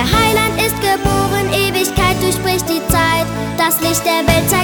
Heiland ist geboren, Ewigkeit durchbricht die Zeit. Das Licht der Welt